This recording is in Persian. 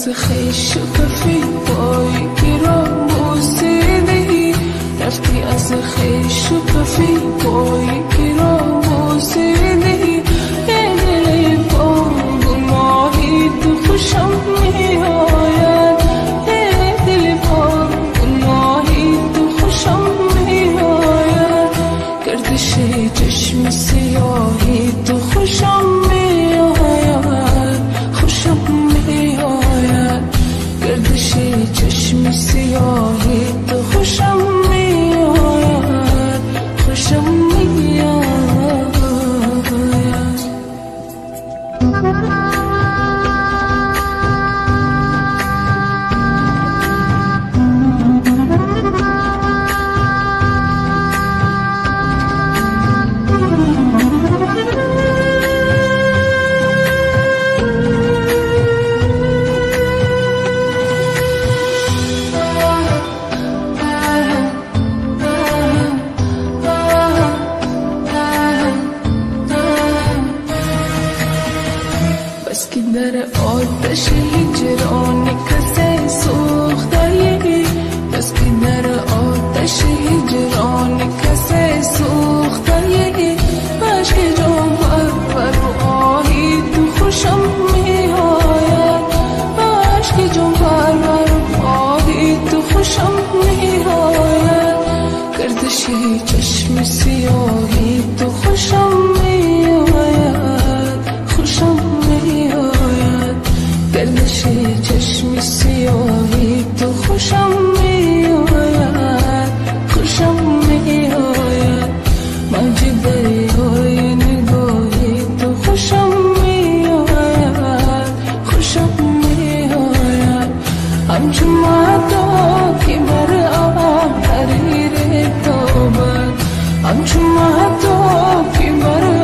خیش و کفی پای گیرا بوسیدی رفتی از خیش و کفی پای گیرا بوسیدی یه دل با گناهی تو خوشم میآید یه دل با گناهی تو خوشم میآید گردش چشم سیاهی تو خوشم میآید خوشم میآید گردش چشم سیاهی تو خوشم میآید خوشم میآید بس که در آتش هجران کسی سوختایی بس که در آتش هجران کسی سوختایی عشق جان بر آهی تو خوشم میآید عشق جان بر آهی تو خوشم میآید گردش چشم سیاهی تو خوشم میآید خوشم گردش چشم سیاهی تو خوشم میآید خوشم میآید موج دریای نگاهی تو خوشم میآید خوشم میآید همچون مهتا که بر آب حریر تابد همچون مهتا که بر